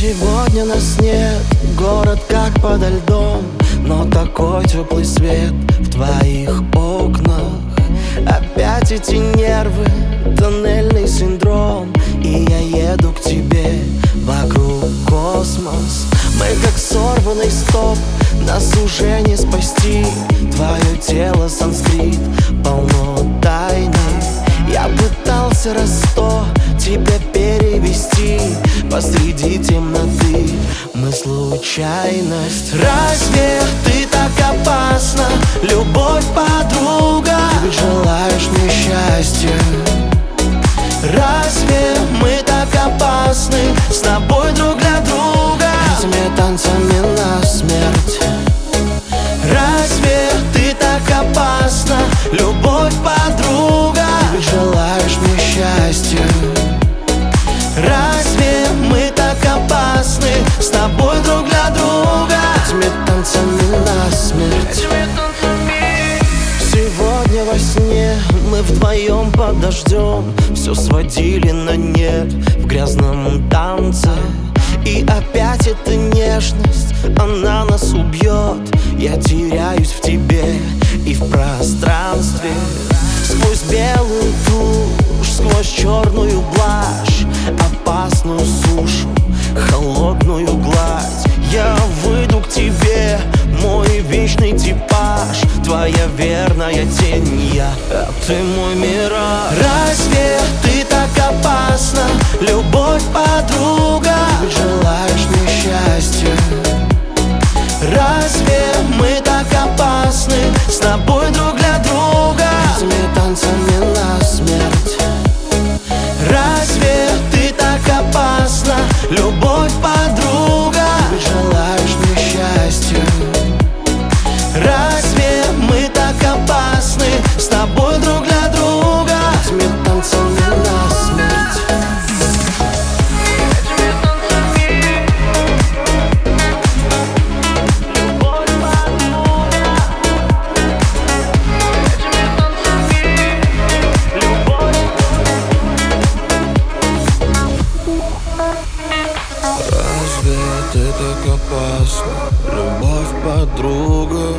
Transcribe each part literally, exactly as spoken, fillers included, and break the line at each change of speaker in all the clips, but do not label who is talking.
Сегодня нас нет, город как подо льдом, но такой теплый свет в твоих окнах. Опять эти нервы, тоннельный синдром, и я еду к тебе, вокруг космос. Мы как сорванный стоп, нас уже не спасти. Твое тело санскрит, полно тайны. Я пытался раз сто тебя перевести, посреди темноты мы случайность. Разве ты так опасна, любовь, подруга? Ты ведь желаешь мне счастья. Разве мы так опасны, с тобой друг для друга, этими танцами насмерть? Разве ты так опасна, любовь, подруга? Ты ведь желаешь мне счастья. Разве мы так опасны, с тобой друг для друга, этими танцами насмерть? Сегодня во сне мы вдвоем под дождем все сводили на нет в грязном танце. И опять эта нежность, она нас убьет. Я теряюсь в тебе и в пространстве. Сквозь белую тушь, сквозь черную блажь, опасную сушу, холодную гладь. Я выйду к тебе, мой вечный типаж, твоя верная тень я, а ты мой мираж. Разве ты так опасна, любовь, подруга? Ты ведь желаешь мне счастья. Разве мы так опасны, с тобой друг для друга, этими танцами насмерть? Разве ты так опасна, любовь, подруга? Ты ведь желаешь мне счастья. Разве мы так опасны, с тобой друг для друга, этими танцами насмерть?
Разве ты так опасна, любовь, подруга?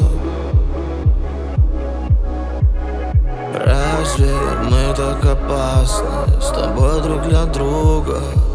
Разве мы так опасны, с тобой друг для друга?